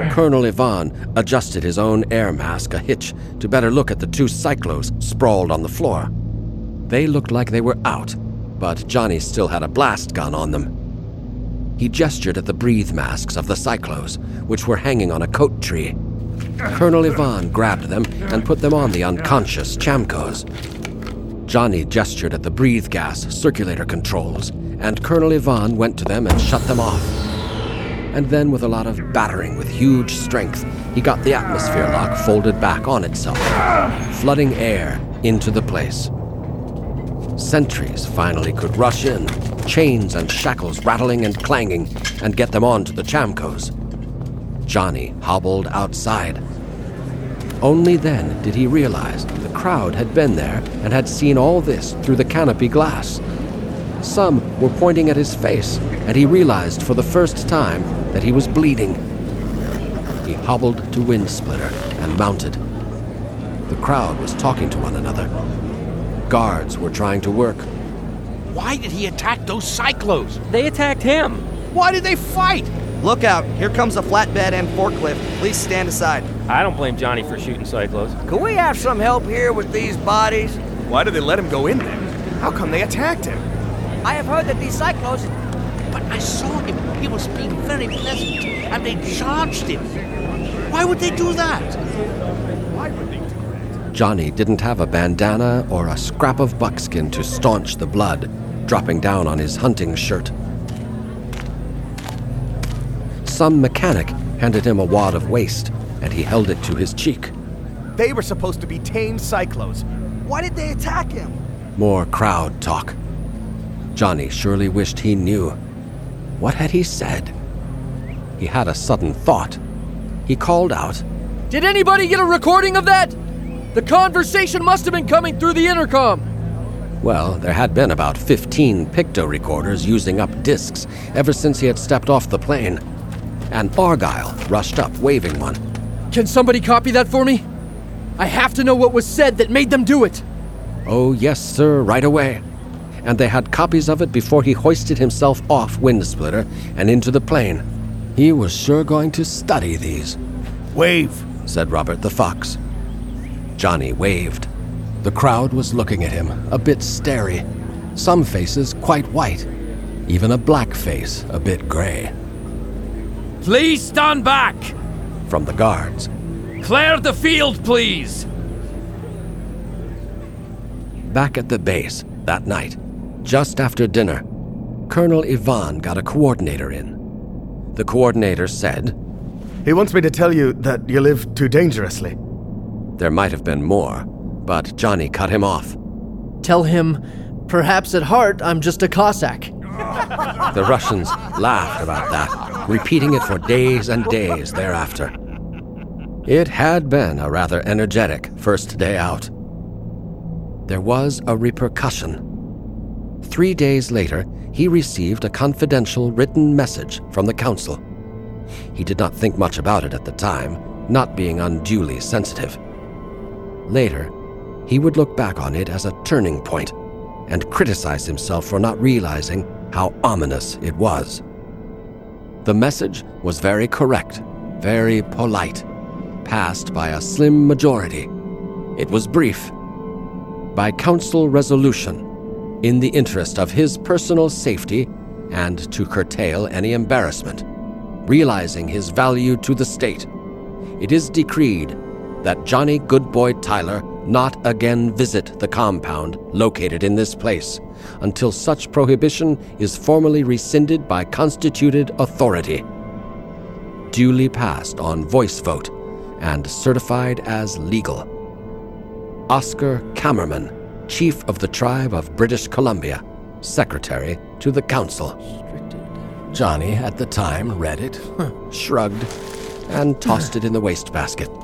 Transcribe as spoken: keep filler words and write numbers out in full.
Colonel Ivan adjusted his own air mask a hitch to better look at the two cyclos sprawled on the floor. They looked like they were out, but Johnny still had a blast gun on them. He gestured at the breathe masks of the cyclos, which were hanging on a coat tree. Colonel Ivan grabbed them and put them on the unconscious Chamcos. Johnny gestured at the breathe gas circulator controls, and Colonel Ivan went to them and shut them off. And then, with a lot of battering with huge strength, he got the atmosphere lock folded back on itself, flooding air into the place. Sentries finally could rush in, chains and shackles rattling and clanging, and get them onto the Chamcos. Johnny hobbled outside. Only then did he realize the crowd had been there and had seen all this through the canopy glass. Some were pointing at his face, and he realized for the first time that he was bleeding. He hobbled to Windsplitter and mounted. The crowd was talking to one another. Guards were trying to work. Why did he attack those cyclos? They attacked him. Why did they fight? Look out, here comes a flatbed and forklift. Please stand aside. I don't blame Johnny for shooting cyclos. Could we have some help here with these bodies? Why did they let him go in there? How come they attacked him? I have heard that these cyclos... But I saw him. He was being very pleasant, and they charged him. Why would they do that? Why would they do that? Johnny didn't have a bandana or a scrap of buckskin to staunch the blood dropping down on his hunting shirt. Some mechanic handed him a wad of waste, and he held it to his cheek. They were supposed to be tame cyclos. Why did they attack him? More crowd talk. Johnny surely wished he knew. What had he said? He had a sudden thought. He called out, "Did anybody get a recording of that? The conversation must have been coming through the intercom." Well, there had been about fifteen picto recorders using up discs ever since he had stepped off the plane, and Argyle rushed up waving one. "Can somebody copy that for me? I have to know what was said that made them do it." Oh, yes, sir, right away. And they had copies of it before he hoisted himself off Windsplitter and into the plane. He was sure going to study these. Wave, said Robert the Fox. Johnny waved. The crowd was looking at him, a bit starey. Some faces quite white. Even a black face, a bit gray. "Please stand back!" From the guards. "Clear the field, please!" Back at the base that night, just after dinner, Colonel Ivan got a coordinator in. The coordinator said, "He wants me to tell you that you live too dangerously." There might have been more, but Johnny cut him off. "Tell him, perhaps at heart I'm just a Cossack." The Russians laughed about that, repeating it for days and days thereafter. It had been a rather energetic first day out. There was a repercussion. Three days later, he received a confidential written message from the council. He did not think much about it at the time, not being unduly sensitive. Later, he would look back on it as a turning point and criticize himself for not realizing how ominous it was. The message was very correct, very polite, passed by a slim majority. It was brief. By council resolution, in the interest of his personal safety and to curtail any embarrassment, realizing his value to the state, it is decreed that Johnny Goodboy Tyler not again visit the compound located in this place until such prohibition is formally rescinded by constituted authority. Duly passed on voice vote and certified as legal. Oscar Kammerman, Chief of the Tribe of British Columbia, Secretary to the Council. Johnny, at the time, read it, shrugged, and tossed it in the wastebasket.